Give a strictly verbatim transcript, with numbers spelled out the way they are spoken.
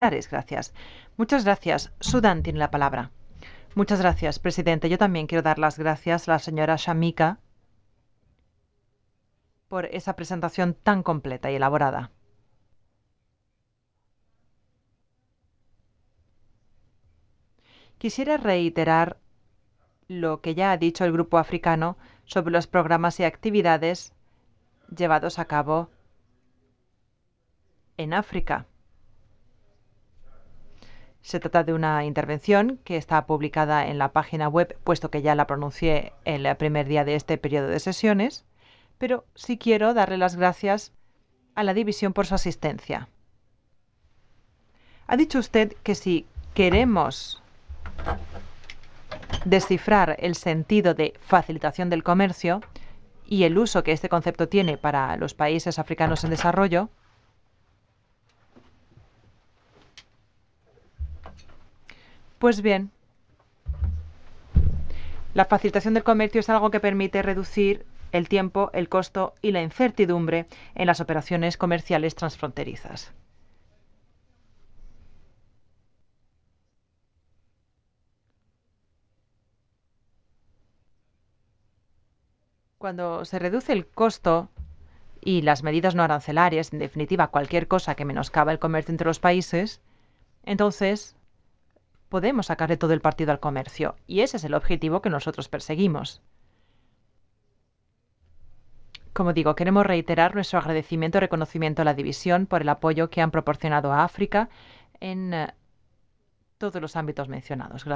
Gracias. Muchas gracias. Sudán tiene la palabra. Muchas gracias, presidente. Yo también quiero dar las gracias a la señora Shamika por esa presentación tan completa y elaborada. Quisiera reiterar lo que ya ha dicho el Grupo Africano sobre los programas y actividades llevados a cabo en África. Se trata de una intervención que está publicada en la página web, puesto que ya la pronuncié el primer día de este periodo de sesiones, pero sí quiero darle las gracias a la división por su asistencia. Ha dicho usted que si queremos descifrar el sentido de facilitación del comercio y el uso que este concepto tiene para los países africanos en desarrollo, pues bien, la facilitación del comercio es algo que permite reducir el tiempo, el costo y la incertidumbre en las operaciones comerciales transfronterizas. Cuando se reduce el costo y las medidas no arancelarias, en definitiva cualquier cosa que menoscaba el comercio entre los países, entonces podemos sacarle todo el partido al comercio. Y ese es el objetivo que nosotros perseguimos. Como digo, queremos reiterar nuestro agradecimiento y reconocimiento a la división por el apoyo que han proporcionado a África en uh, todos los ámbitos mencionados. Gracias.